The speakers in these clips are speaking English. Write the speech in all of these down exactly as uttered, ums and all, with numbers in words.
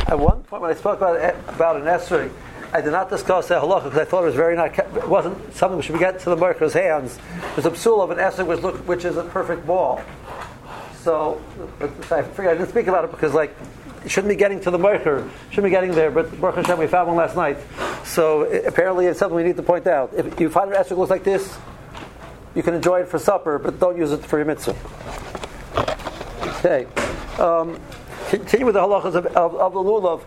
at one point when I spoke about about an esrog, I did not discuss that halacha because I thought it was very not. It wasn't something we should get to the merker's hands. There's a psul of an esrog which look which is a perfect ball. So I figured I didn't speak about it because like it shouldn't be getting to the merker, shouldn't be getting there. But Baruch Hashem, we found one last night. So it, apparently it's something we need to point out. If you find an esrog looks like this, you can enjoy it for supper, but don't use it for your mitzvah. Okay. Um, continue with the halachas of, of, of the lulav.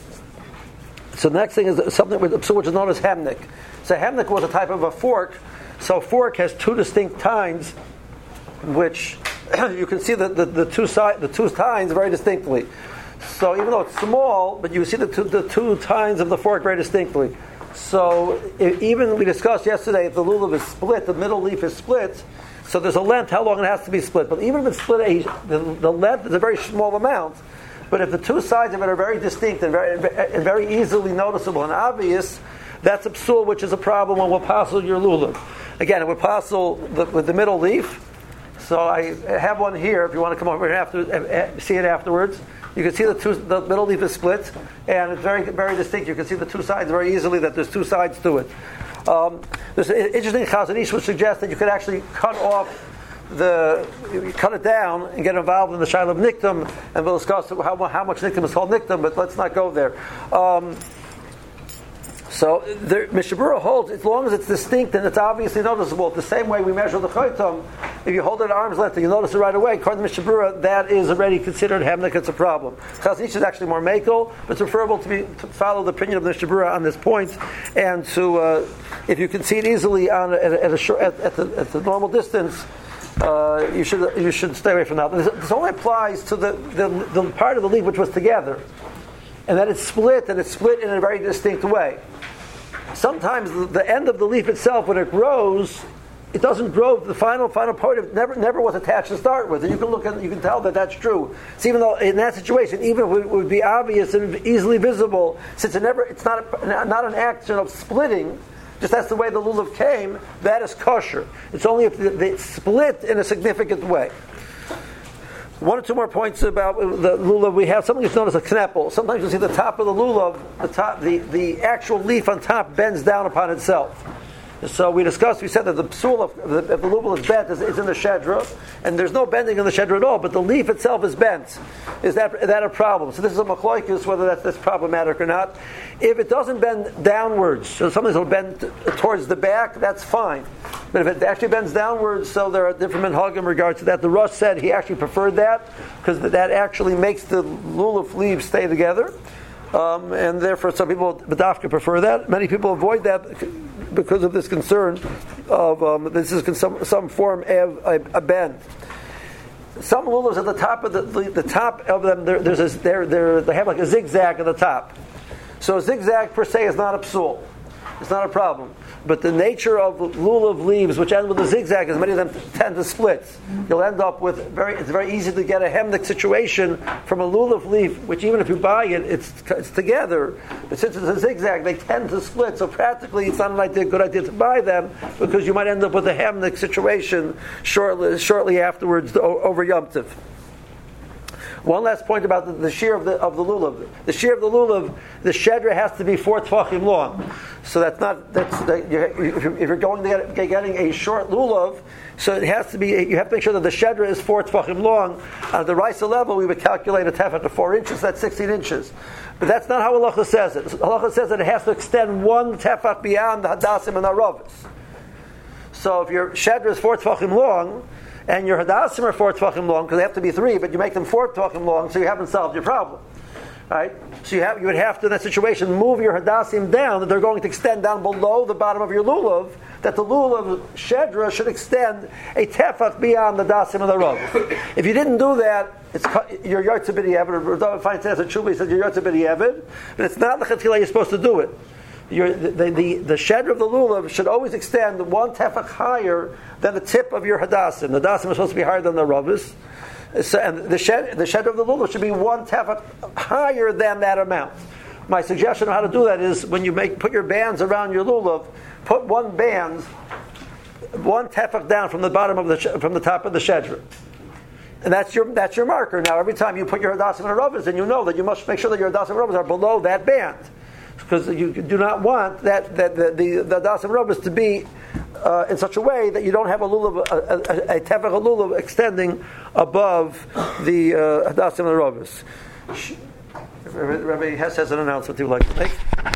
So the next thing is something with which is known as hemnik. So hemnik was a type of a fork. So fork has two distinct tines, which you can see the, the, the two side the two tines very distinctly. So even though it's small, but you see the two, the two tines of the fork very distinctly. So it, even we discussed yesterday, if the lulav is split, the middle leaf is split. So there's a length how long it has to be split. But even if it's split, a, the, the length is a very small amount. But if the two sides of it are very distinct and very, and very easily noticeable and obvious, that's a psul, which is a problem when we'll passel your lulav. Again, it would passel the, with the middle leaf. So I have one here. If you want to come over here after, see it afterwards, you can see the two, the middle leaf is split, and it's very, very distinct. You can see the two sides very easily. That there's two sides to it. Um, there's an interesting Chazon Ish which suggests that you could actually cut off the, you cut it down and get involved in the shaila of nikdam, and we'll discuss how, how much nikdam is called nikdam, but let's not go there. Um, so the Mishnah Berurah holds, as long as it's distinct and it's obviously noticeable, the same way we measure the chaytam, if you hold it at arm's length and you notice it right away, according to Mishnah Berurah, that is already considered hemnik, it's a problem. Chazon Ish is actually more makel, but it's preferable to, be, to follow the opinion of the Mishnah Berurah on this point, and to, uh, if you can see it easily on, at, at, a short, at, at, the, at the normal distance, Uh, you should you should stay away from that. This, this only applies to the, the the part of the leaf which was together, and then it's split, and it's split in a very distinct way. Sometimes the, the end of the leaf itself, when it grows, it doesn't grow. The final final part of it never never was attached to start with, and you can look at you can tell that that's true. So even though in that situation, even if it would be obvious and easily visible, since it never it's not a, not an action of splitting. Just that's the way the lulav came, that is kosher. It's only if they split in a significant way. One or two more points about the lulav. We have something that's known as a kneppel. Sometimes you see the top of the lulav, the top, the, the actual leaf on top bends down upon itself. So we discussed, we said that the psul of the, if the lulav is bent, is, is in the shedra, and there's no bending in the shedra at all, but the leaf itself is bent. Is that, is that a problem? So this is a machlokes, whether that's, that's problematic or not. If it doesn't bend downwards, so something will bend towards the back, that's fine. But if it actually bends downwards, so there are different minhagim in regards to that. The Rosh said he actually preferred that, because that actually makes the lulav leaves stay together. Um, and therefore some people, Badafka, prefer that. Many people avoid that because of this concern of um, this is some, some form of a, a bend. Some lulavs at the top of the, the, the top of them, there, there's a, they're, they're, they have like a zigzag at the top. So a zigzag per se is not a psul. It's not a problem. But the nature of lulav leaves, which end with a zigzag, as many of them tend to split, you'll end up with very. It's very easy to get a hemnik situation from a lulav leaf, which even if you buy it, it's it's together. But since it's a zigzag, they tend to split. So practically, it's not an idea, good idea to buy them, because you might end up with a hemnik situation shortly shortly afterwards over Yom Tov. One last point about the, the shear of the of the lulav. The shear of the lulav, the shedra has to be four tvachim long. So that's not that's that you, if you're going to get getting a short lulav, so it has to be. You have to make sure that the shedra is four tvachim long. At the Raisa level, we would calculate a tefach to four inches. That's sixteen inches. But that's not how halacha says it. Halacha says that it has to extend one tefach beyond the hadassim and aravis. So if your shedra is four tvachim long, and your hadassim are four tvachim long, because they have to be three, but you make them four tvachim long, so you haven't solved your problem. Right? So you have you would have to, in that situation, move your hadassim down, that they're going to extend down below the bottom of your lulav, that the lulav shedra should extend a tefach beyond the dasim and the rav. If you didn't do that, it's your yotze b'diavad. Rav Fein says a tshuva, he says your yotze b'diavad, but it's not the chetila you're supposed to do it. Your, the, the, the, the shedra of the lulav should always extend one tefach higher than the tip of your hadassim. The hadassim is supposed to be higher than the ravis. So, and the shed, the shedra of the lulav should be one tefach higher than that amount. My suggestion on how to do that is when you make put your bands around your lulav, put one band, one tefach down from the bottom of the from the top of the shedra. And that's your that's your marker. Now, every time you put your Hadassim and Aravas, then you know that you must make sure that your Hadassim and Aravas are below that band, because you do not want that, that the the, the Hadassim and Aravas to be uh, in such a way that you don't have a lulav, a, a, a tefach a lulav extending above the uh, Hadassim and Aravas. Rabbi Hess has an announcement he would like to make.